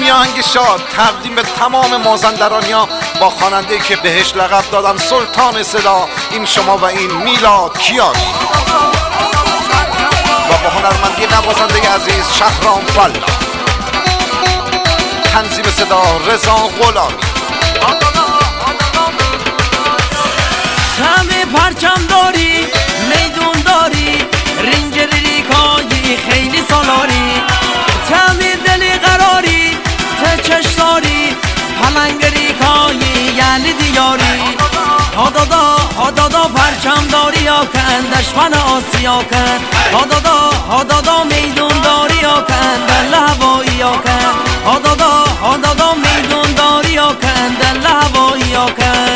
آهنگ شاد تقدیم به تمام مازندرانیا با خواننده‌ای که بهش لقب دادن سلطان صدا، این شما و این میلاد کیانی و با هنرمندی نوازنده عزیز شهرام فلا، تنظیم صدا رضا غلامی. همه پرچم داری، میدون داری، رنج ریکایی خیلی سالاری، همه دلی قراری، تچش داری، پلنگ ریکایی یعنی دیاری. هادادا پرچم داری یا کن، دشمن آسیا کن. هادادا میدون داری یا کن، دل هوایی یا کن. هادادا میدون داری یا کن، دل هوایی یا کن.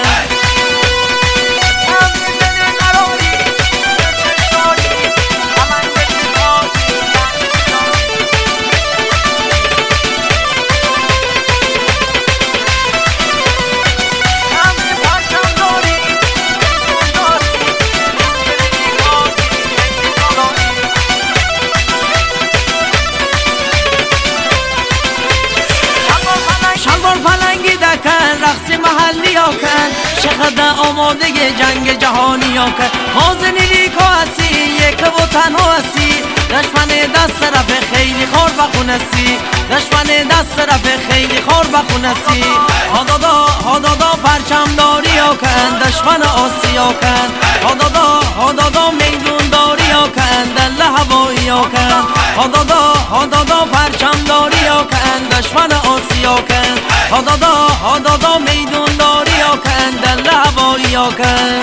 رقص محلی ها کن، شهد آماده جنگ جهانی ها کن. مازنی ریکا هستی، یک و تنها هستی، دشمن دست طرف خیلی خور بخون هستی، دشمن دست طرف خیلی خور بخون هستی. هادادا پرچم داری ها کن، دشمن آسیا کن. هادادا میدون داری ها کن، دل هوایی ها کن. هادادا پرچم داری ها کن، دشمن آسیا کن. هادادا میدون داری یا کن، دل هوایی یا کن.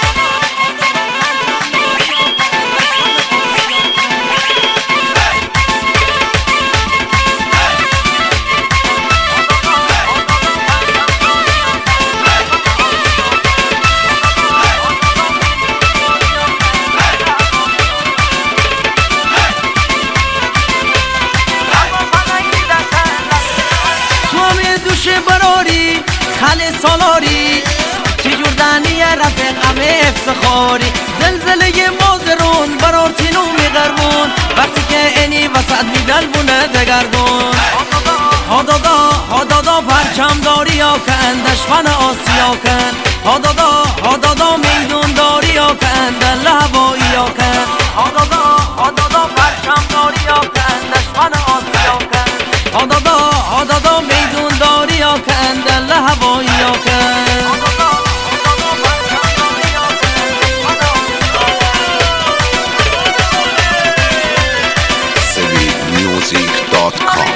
براری خل سالاری چجور دنی رفیق همه افتخاری، زلزله مازرون برارتینو میغربون، وقتی که اینی وسط میدلبونه دگردون. هادادا پرچم داری یا کن، دشمن آسیا کن. هادادا میدون داری یا کن، دل هوایی یا کن. هادادا پرچم داری یا کن، دشمن آسیا کن. هادادا میدون داری یا کن، دل هوایی یا کن. sevidmusic.com.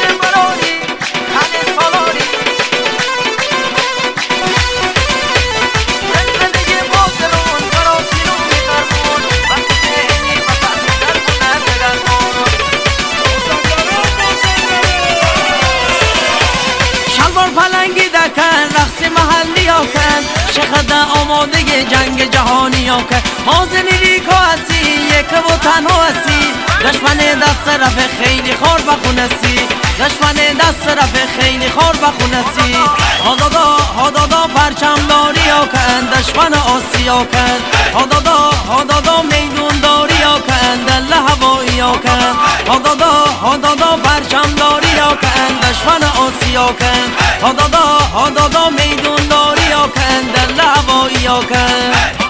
پلنگی دکن، رقص محلی ها کن، شهد آماده جنگ جهانی ها کن. مازنی ریکا هستی، یک و تنها هستی، دشمن دست طرف خیلی خور بخون هستی، دشمن دست طرف خیلی خور بخون هستی. هادادا پرچم داری یا کن، دشمن آسیا کن. هادادا میدون داری یا کن، دل هوایی یا کن. هادادا پرچم داری یا کن، دشمن آسیا کن. هادادا میدون داری یا کن، دل هوایی یا کن.